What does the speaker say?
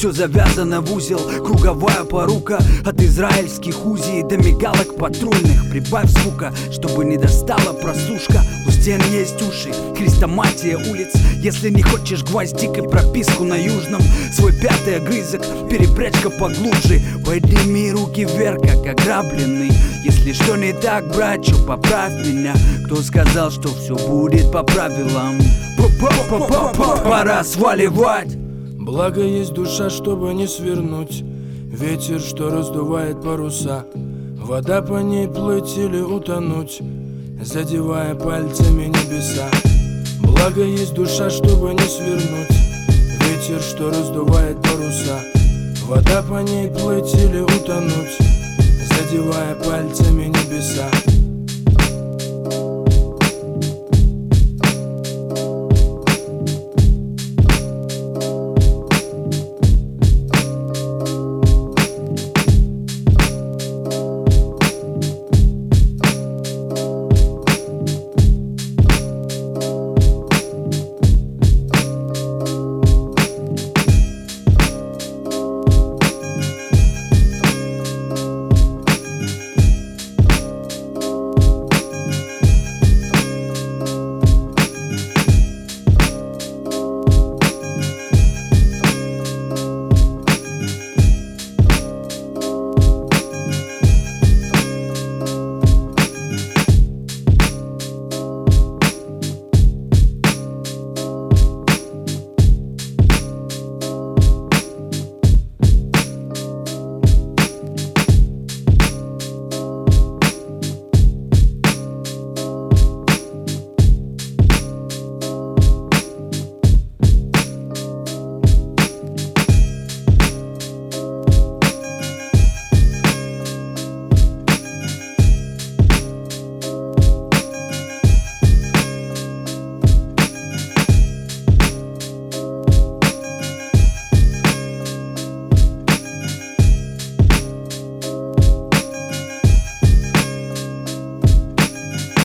Все завязано в узел, круговая порука. От израильских УЗИ до мигалок патрульных. Прибавь звука, чтобы не достала просушка. У стен есть уши, хрестоматия улиц. Если не хочешь гвоздик и прописку на южном, свой пятый огрызок, перепрячка поглубже. Подними руки вверх, как ограбленный. Если что не так, братчу, поправь меня. Кто сказал, что все будет по правилам? Пора сваливать. Благо есть душа, чтобы не свернуть. Ветер, что раздувает паруса. Вода по ней плыть или утонуть, задевая пальцами небеса. Благо есть душа, чтобы не свернуть. Ветер, что раздувает паруса. Вода по ней плыть или утонуть, задевая пальцами небеса.